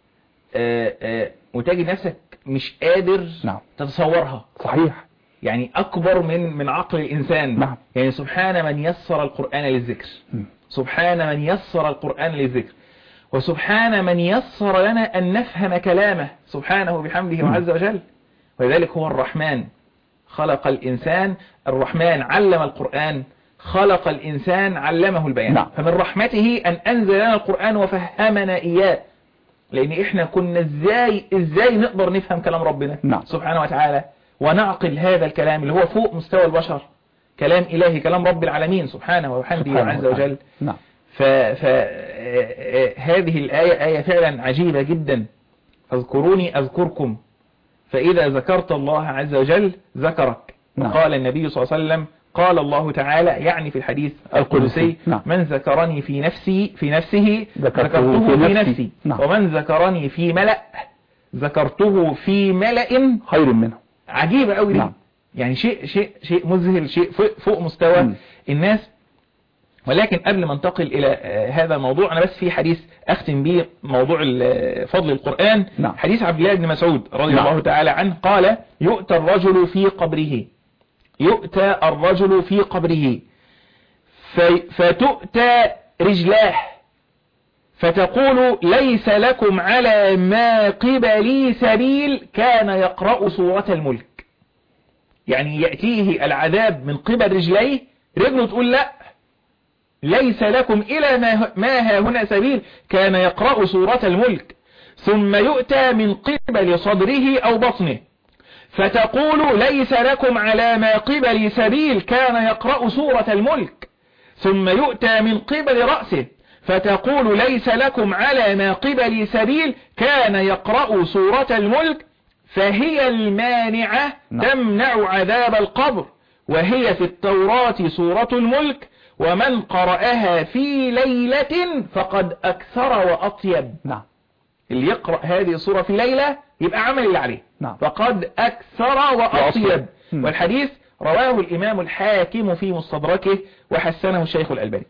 وتجد نفسك مش قادر تتصورها. صحيح. يعني أكبر من عقل الإنسان. نعم. يعني سبحان من يسر القرآن للذكر، سبحان من يسر القرآن للذكر، وسبحان من يسر لنا أن نفهم كلامه سبحانه بحمده عز وجل. ولذلك هو الرحمن خلق الإنسان، الرحمن علم القرآن، خلق الإنسان علمه البيان. نعم. فمن رحمته أن أنزل لنا القرآن وفهمنا إياه، لأن إحنا كنا إزاي نقدر نفهم كلام ربنا. نعم. سبحانه وتعالى ونعقل هذا الكلام اللي هو فوق مستوى البشر، كلام إلهي، كلام رب العالمين سبحانه وبحمده عز وجل. نعم. فهذه الآية آية فعلا عجيبة جدا. اذكروني أذكركم، فإذا ذكرت الله عز وجل ذكرك. نعم. قال النبي صلى الله عليه وسلم قال الله تعالى، يعني في الحديث القدسي، نعم. من ذكرني في نفسه ذكرته في نفسي. نعم. ومن ذكرني في ملأ ذكرته في ملأ خير منه. عجيبة قوي دي. نعم. يعني شيء مذهل، شيء فوق مستوى الناس. ولكن قبل ما انتقل إلى هذا الموضوع، أنا بس في حديث أختم به موضوع فضل القرآن. نعم. حديث عبد الله بن مسعود رضي نعم. الله تعالى عنه قال: يؤتى الرجل في قبره فتؤتى رجلاه فتقول ليس لكم على ما قبلي سبيل، كان يقرأ سورة الملك. يعني يأتيه العذاب من قبل رجليه، رجله تقول لا، ليس لكم إلى ما ها هنا سبيل، كان يقرأ سورة الملك. ثم يؤتى من قبل صدره أو بطنه فتقول ليس لكم على ما قبل سبيل، كان يقرأ سورة الملك. ثم يؤتى من قبل رأسه فتقول ليس لكم على ما قبل سبيل، كان يقرأ سورة الملك. فهي المانعة تمنع عذاب القبر، وهي في التوراة سورة الملك، ومن قرأها في ليلة فقد أكثر وأطيب. نعم. اللي يقرأ هذه السورة في ليلة يبقى عمل اللي عليه. نعم. فقد أكثر وأطيب. والحديث رواه الإمام الحاكم في مستدركه وحسنه الشيخ الألباني.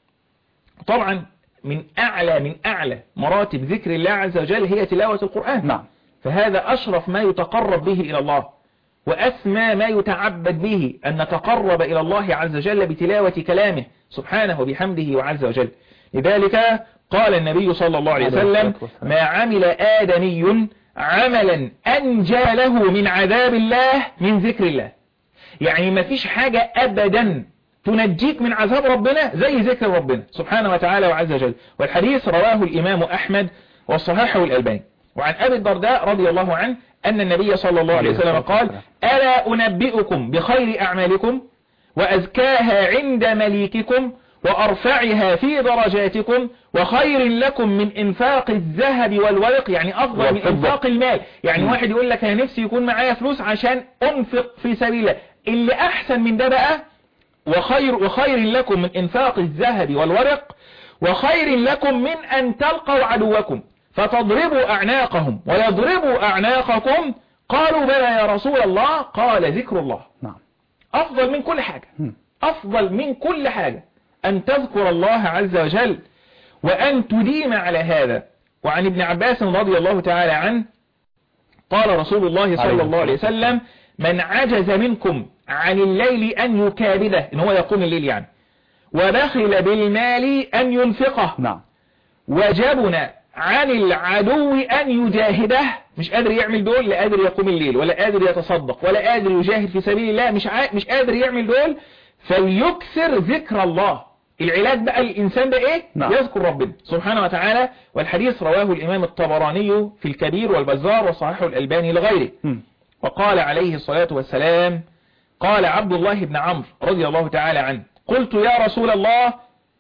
طبعا من أعلى مراتب ذكر الله عز وجل هي تلاوة القرآن. نعم. فهذا أشرف ما يتقرب به إلى الله، وأسمى ما يتعبد به أن نتقرب إلى الله عز وجل بتلاوة كلامه سبحانه وبحمده وعز وجل. لذلك قال النبي صلى الله عليه وسلم: ما عمل آدمي عملا أنجى له من عذاب الله من ذكر الله. يعني ما فيش حاجة أبدا تنجيك من عذاب ربنا زي ذكر ربنا سبحانه وتعالى وعز وجل. والحديث رواه الإمام أحمد وصححه الألباني. وعن أبي الدرداء رضي الله عنه أن النبي صلى الله عليه وسلم قال: ألا أنبئكم بخير أعمالكم وأزكاها عند مليككم وأرفعها في درجاتكم وخير لكم من إنفاق الذهب والورق، يعني أفضل من إنفاق المال. يعني واحد يقول لك أنا نفسي يكون معايا فلوس عشان أنفق في سبيل الله، اللي أحسن من ده بقى وخير لكم من إنفاق الذهب والورق وخير لكم من أن تلقوا عدوكم فتضربوا أعناقهم ويضربوا أعناقكم. قالوا: بلى يا رسول الله. قال: ذكر الله. نعم. أفضل من كل حاجة، أفضل من كل حاجة أن تذكر الله عز وجل وأن تديم على هذا. وعن ابن عباس رضي الله تعالى عنه قال رسول الله صلى الله عليه وسلم: من عجز منكم عن الليل أن يكابده، إن هو يقوم الليل يعني، وبخل بالمال أن ينفقه، نعم، وجبن عن العدو أن يجاهده، مش قادر يعمل دول، لا قادر يقوم الليل ولا قادر يتصدق ولا قادر يجاهد في سبيل الله، مش قادر يعمل دول، فليكثر ذكر الله. العلاج بقى الإنسان ده إيه؟ نعم. يذكر ربنا سبحانه وتعالى. والحديث رواه الإمام الطبراني في الكبير والبزار وصححه الألباني لغيره. وقال عليه الصلاة والسلام: قال عبد الله بن عمرو رضي الله تعالى عنه: قلت يا رسول الله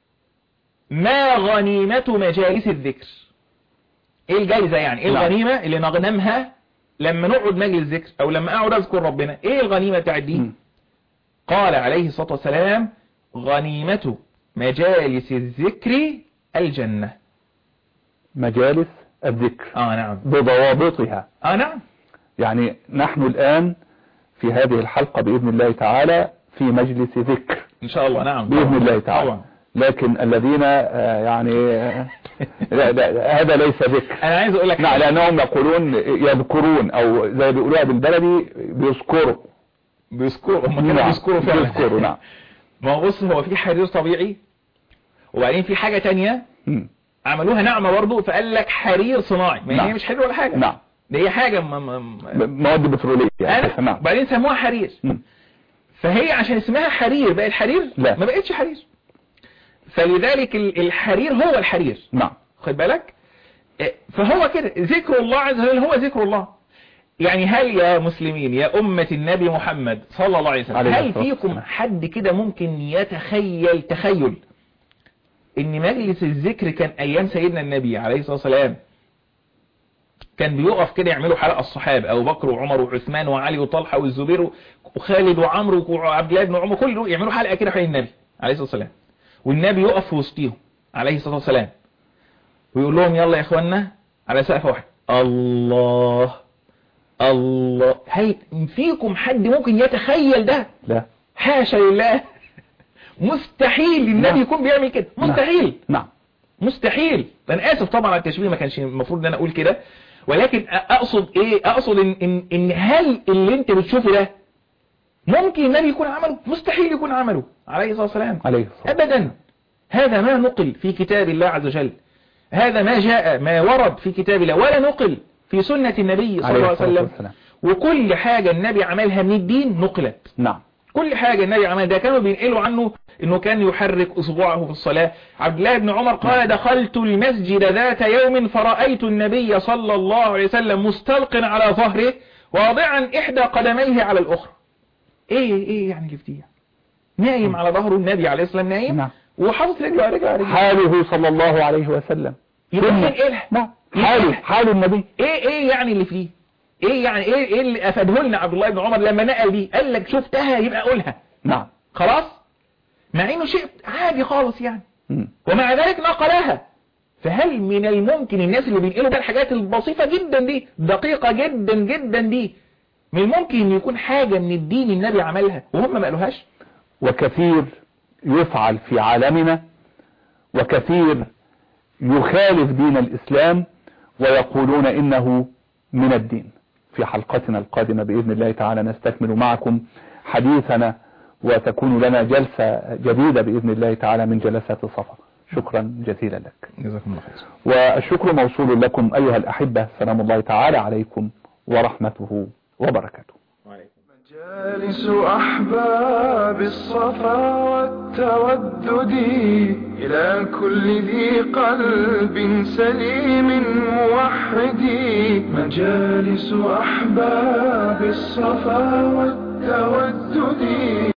ما غنيمة مجالس الذكر؟ ايه الجايزة يعني؟ ايه الغنيمة اللي نغنمها لما نقعد مجلس ذكر او لما اقعد اذكر ربنا؟ ايه الغنيمة بتاعت دي؟ قال عليه الصلاة والسلام: غنيمة مجالس الذكر الجنة. مجالس الذكر نعم، بضوابطها. نعم. يعني نحن الآن في هذه الحلقة بإذن الله تعالى في مجلس ذكر إن شاء الله. نعم، بإذن الله تعالى طبعا. لكن الذين يعني هذا ليس ذكر. أنا عايز أقول لك نعم، لأنهم يقولون يذكرون أو زي بيقولوها بالبلدي بيذكروا هم كانوا بيذكروا فعلا. بيذكروا. نعم. ما هو بص، هو في حرير طبيعي وبعدين في حاجة تانية عملوها نعمة برضه، فقال لك حرير صناعي. ما هي مش حرير ولا حاجة. نعم، ده هي حاجة مواد بترولية. نعم. بعدين سموها حرير. فهي عشان اسمها حرير بقى الحرير؟ لا، ما بقتش حرير. فلذلك الحرير هو الحرير. نعم، خد بالك. فهو كده ذكر الله عز وجل هو ذكر الله. يعني هل يا مسلمين يا أمة النبي محمد صلى الله عليه وسلم هل فيكم حد كده ممكن يتخيل تخيل ان مجلس الذكر كان ايام سيدنا النبي عليه الصلاة والسلام كان بيقف كده يعملوا حلقة الصحابة ابو بكر وعمر وعثمان وعلي وطلحة والزبير وخالد وعمرو وعبد الله بن عمر، كله يعملوا حلقة كده حوالين النبي عليه الصلاة والسلام، والنبي يقف في وسطهم عليه الصلاة والسلام ويقول لهم يلا يا اخوانا على سقف واحد الله الله. هل فيكم حد ممكن يتخيل ده؟ لا، حاشا لله. مستحيل النبي يكون بيعمل كده، مستحيل. نعم، مستحيل. انا اسف طبعا على التشبيه، ما كانش المفروض ان انا اقول كده، ولكن اقصد ايه؟ اقصد ان هل اللي انت بتشوفه ده ممكن النبي يكون عمله؟ مستحيل يكون عمله عليه الصلاة والسلام ابدا. هذا ما نقل في كتاب الله عز وجل، هذا ما جاء ما ورد في كتاب الله ولا نقل في سنة النبي صلى الله عليه وسلم. وكل حاجة النبي عملها من الدين نقلت. نعم، كل حاجة النبي عملها. ده كانوا بينقلوا عنه انه كان يحرك اصبعه في الصلاة. عبد الله بن عمر قال دخلت المسجد ذات يوم فرأيت النبي صلى الله عليه وسلم مستلق على ظهره واضعا احدى قدميه على الاخرى. ايه يعني اللي فيها؟ نايم على ظهره النبي عليه الصلاة والسلام، نايم وحاطط رجله على رجله. حاله صلى الله عليه وسلم. نعم، حال النبي. ايه يعني اللي فيه؟ ايه يعني ايه اللي افاده لنا عبد الله بن عمر لما نقل دي؟ قال لك شفتها يبقى قولها. نعم، خلاص. مع انه شيء عادي خالص يعني، ومع ذلك نقلها. فهل من الممكن الناس اللي بينقلوا بقى الحاجات البسيطة جدا دي، دقيقة جدا جدا دي، من الممكن ان يكون حاجة من الدين النبي عملها وهم ما قالوهاش؟ وكثير يفعل في عالمنا، وكثير يخالف دين الإسلام ويقولون إنه من الدين. في حلقتنا القادمة بإذن الله تعالى نستكمل معكم حديثنا، وتكون لنا جلسة جديدة بإذن الله تعالى من جلسات صفا. شكرا جزيلا لك. جزاكم الله خير. والشكر موصول لكم أيها الأحبة. سلام الله تعالى عليكم ورحمته وبركاته. مجالس أحباب الصفا والتودد إلى كل ذي قلب سليم موحد. مجالس أحباب الصفا والتودد